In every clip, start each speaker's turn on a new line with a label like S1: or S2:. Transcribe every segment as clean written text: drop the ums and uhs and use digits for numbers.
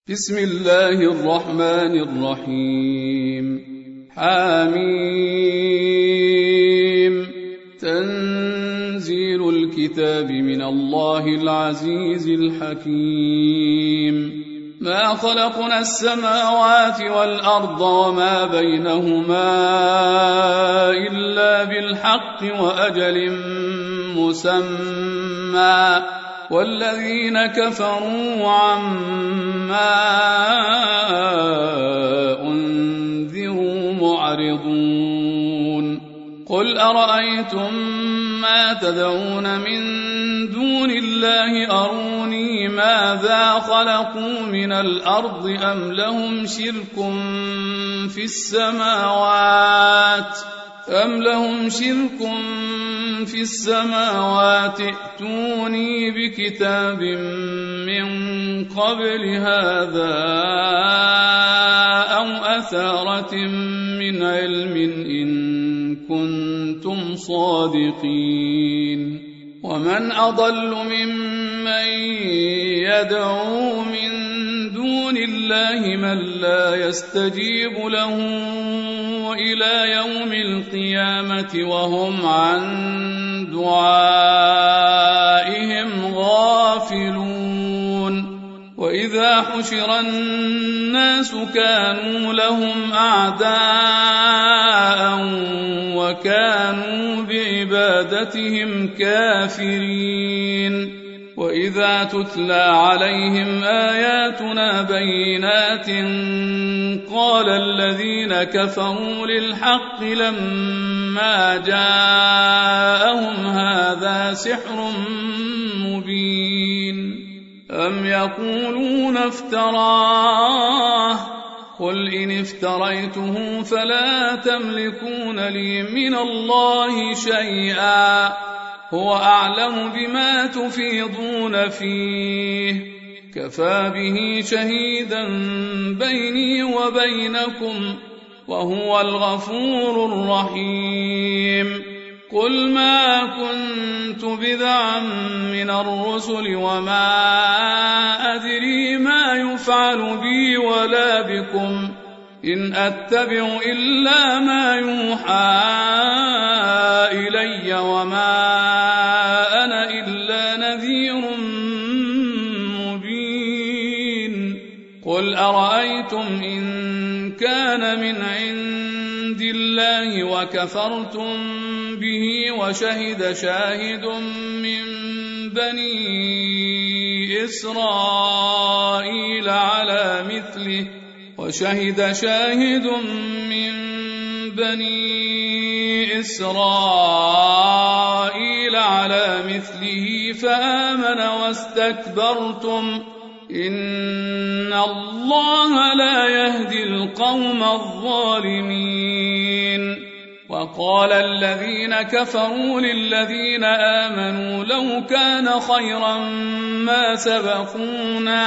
S1: بسم الله الرحمن الرحيم. حميم. تنزيل الكتاب من الله العزيز الحكيم. ما خلقنا السماوات والأرض وما بينهما إلا بالحق وأجل مسمى والذين كفروا عما أنذروا معرضون. قل أرأيتم ما تدعون من دون الله أروني ماذا خلقوا من الأرض أم لهم شرك في السماوات ائتوني بكتاب من قبل هذا أو أثارة من علم إن كنتم صادقين. ومن أضل ممن يدعو من دون الله من لا يستجيب له إلى يوم القيامة وهم عن دعائهم غافلون. وإذا حشر الناس كانوا لهم أعداء وكانوا بعبادتهم كافرين. وإذا تتلى عليهم آياتنا بينات قال الذين كفروا للحق لما جاءهم هذا سحر مبين. أم يقولون افتراه قل إن افتريته فلا تملكون لي من الله شيئا هو أعلم بما تفيضون فيه كفى به شهيدا بيني وبينكم وهو الغفور الرحيم. قل ما كنت بدعا من الرسل وما أدري ما يفعل بي ولا بكم إن أتبع إلا ما يوحى إلي وما أنا إلا نذير مبين. قل أرأيتم إن كان من عند الله وكفرتم به وشهد شاهد من بني إسرائيل على مثله فآمن واستكبرتم إن الله لا يهدي القوم الظالمين. وقال الذين كفروا للذين آمنوا لو كان خيرا ما سبقونا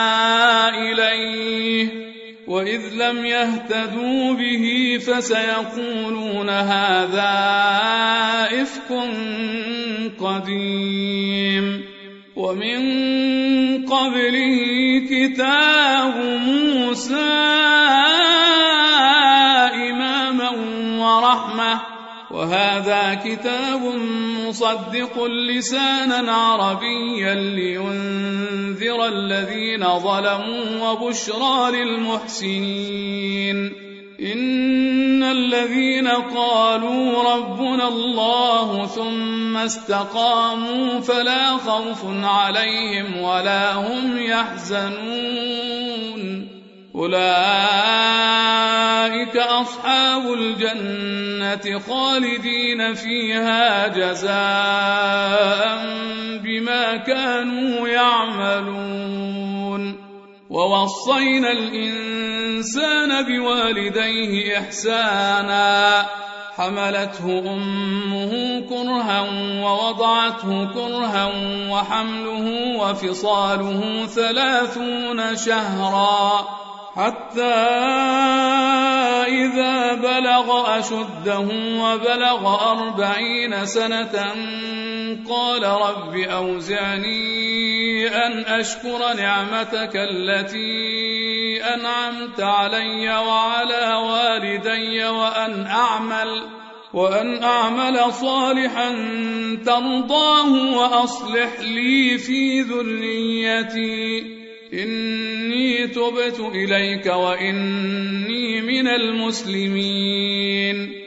S1: إليه وإذ لم يهتدوا به فسيقولون هذا إفك قديم. ومن قبله كتاب موسى إماما ورحمة وهذا كتاب مصدق لسانا عربيا لينذر الذين ظلموا وبشرى للمحسنين. إن الذين قالوا ربنا الله ثم استقاموا فلا خوف عليهم ولا هم يحزنون أولئك أصحاب الجنة خالدين فيها جزاء بما كانوا يعملون. ووصينا الإنسان بوالديه إحسانا حملته أمه كرها ووضعته كرها وحمله وفصاله 30 شهرا حتى إذا بلغ أشده وبلغ 40 سنة قال رب أوزعني أن أشكر نعمتك التي أنعمت علي وعلى والدي وأن أعمل صالحا ترضاه وأصلح لي في ذريتي إني تبت إليك وإني من المسلمين.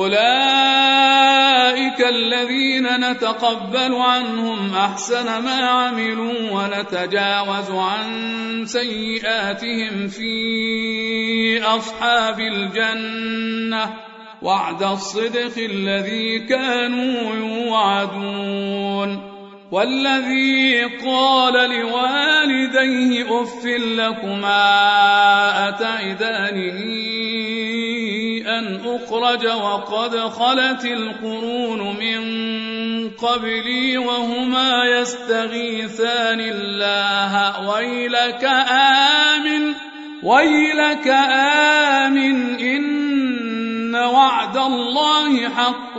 S1: أولئك الذين نتقبل عنهم أحسن ما عملوا ونتجاوز عن سيئاتهم في أصحاب الجنة وعد الصدق الذي كانوا يوعدون. والذي قال لوالديه أف لكما أتعدانني أن أخرج وقد خلت القرون من قبلي وهما يستغيثان الله ويلك آمن إن وعد الله حق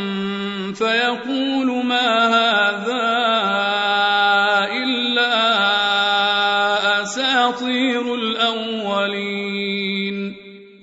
S1: فيقول ما هذا إلا أساطير الأولين.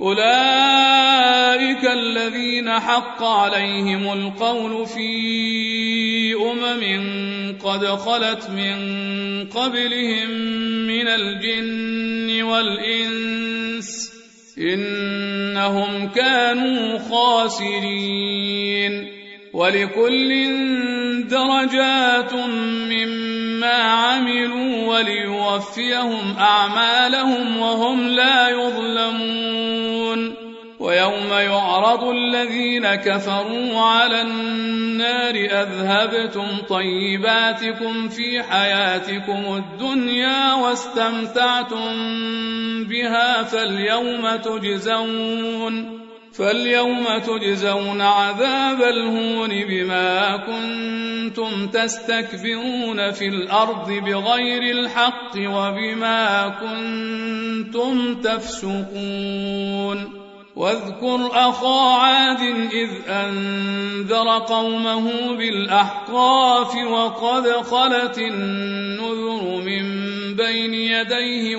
S1: أولئك الذين حق عليهم القول في قد خلت من قبلهم من الجن والإنس إنهم كانوا خاسرين. ولكل درجات مما عملوا وليوفيهم أعمالهم وهم لا يظلمون. ويوم يعرض الذين كفروا على النار أذهبتم طيباتكم في حياتكم الدنيا واستمتعتم بها فاليوم تجزون عذاب الهون بما كنتم تستكبرون في الأرض بغير الحق وبما كنتم تفسقون. واذكر أخا عاد إذ أنذر قومه بالأحقاف وقد خلت النذر من بين يديه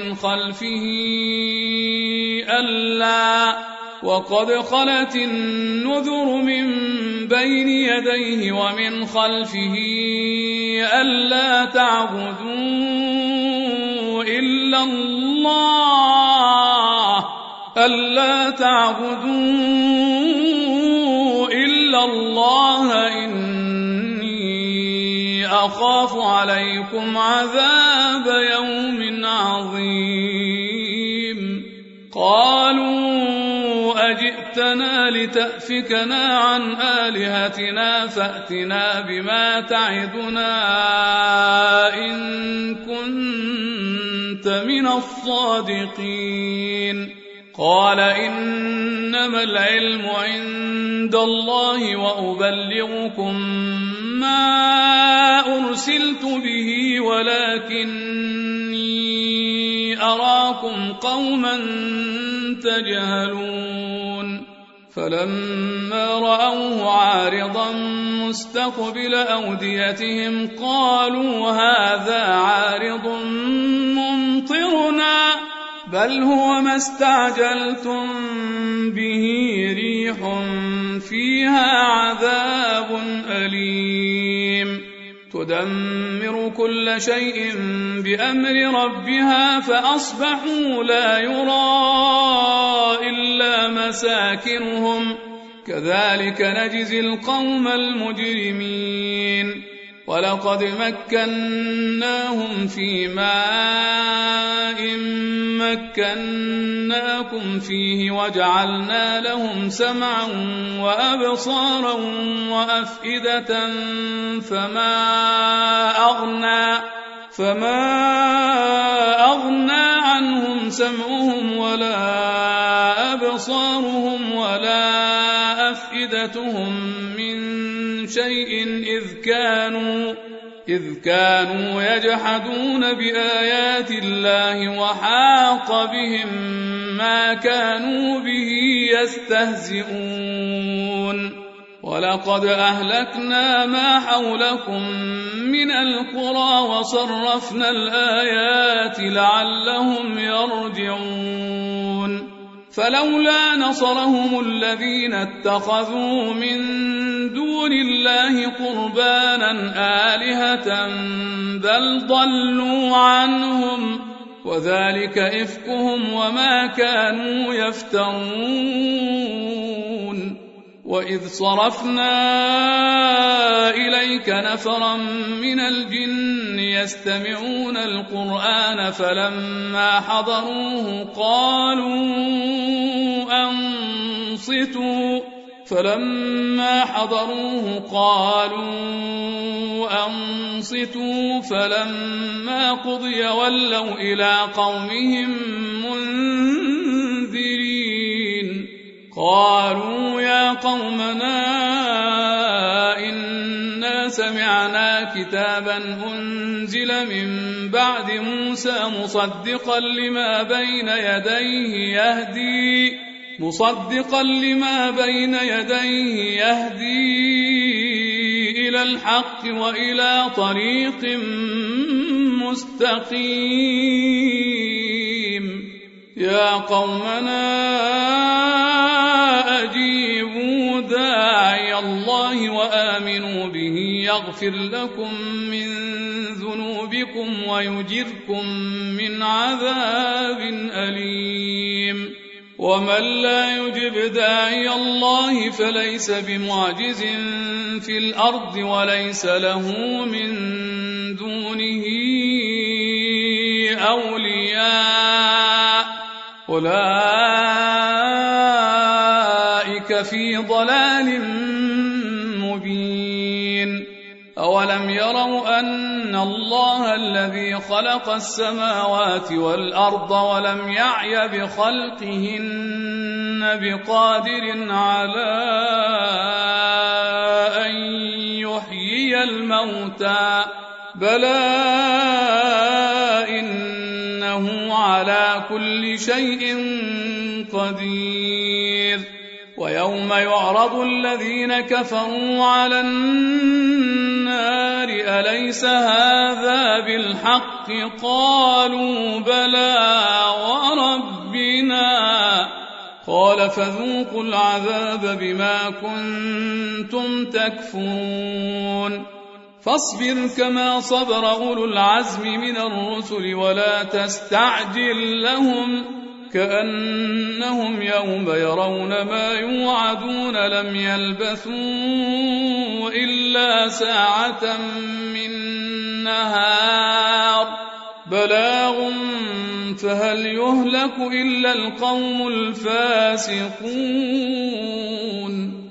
S1: ومن خلفه ألا تعبدوا إلا الله إني أخاف عليكم عذاب يوم عظيم. قالوا أجئتنا لتأفكنا عن آلهتنا فأتنا بما تعدنا إن كنت من الصادقين. قال إنما العلم عند الله وأبلغكم ما أرسلت به ولكني أراكم قوما تجهلون. فلما رأوه عارضا مستقبل أوديتهم قالوا هذا عارض ممطرنا بل هو ما استعجلتم به ريح فيها عذاب أليم تدمر كل شيء بأمر ربها فأصبحوا لا يرى إلا مساكنهم كذلك نجزي القوم المجرمين. ولقد مكناهم في ماء مكناكم فيه وجعلنا لهم سمعا وأبصارا وأفئدة فما أغنى عنهم سمعهم ولا أبصارهم ولا أفئدتهم من شيء إذ كانوا يجحدون بآيات الله وحاق بهم ما كانوا به يستهزئون ولقد أهلكنا ما حولكم من القرى وصرفنا الآيات لعلهم يرجعون فلولا نصرهم الذين اتخذوا من دون الله قربانا آلهة بل ضلوا عنهم وذلك إفكهم وما كانوا يفترون وإذ صرفنا إليك نفرا من الجن يستمعون القرآن فلما حضروه قالوا أنصتوا فلما قضي ولوا إلى قومهم منذرين قالوا يا قومنا إنا سمعنا كتابا أنزل من بعد موسى مصدقا لما بين يديه يهدي إلى الحق وإلى طريق مستقيم يا قومنا أجيبوا داعي الله وآمنوا به يغفر لكم من ذنوبكم ويجركم من عذاب أليم ومن لا يجب داعي الله فليس بمعجز في الأرض وليس له من دونه أولياء أولئك في ضلال مبين أولم يروا أن الله الذي خلق السماوات والأرض ولم يعي بخلقهن بقادر على أن يحيي الموتى بلى إنه على كل شيء قدير ويوم يعرض الذين كفروا على النار أليس هذا بالحق قالوا بلى وربنا قال فذوقوا العذاب بما كنتم تكفرون فاصبر كما صبر أولو العزم من الرسل ولا تستعجل لهم كأنهم يوم يرون ما يوعدون لم يلبثوا إلا ساعة من نهار بلاغ فهل يهلك إلا القوم الفاسقون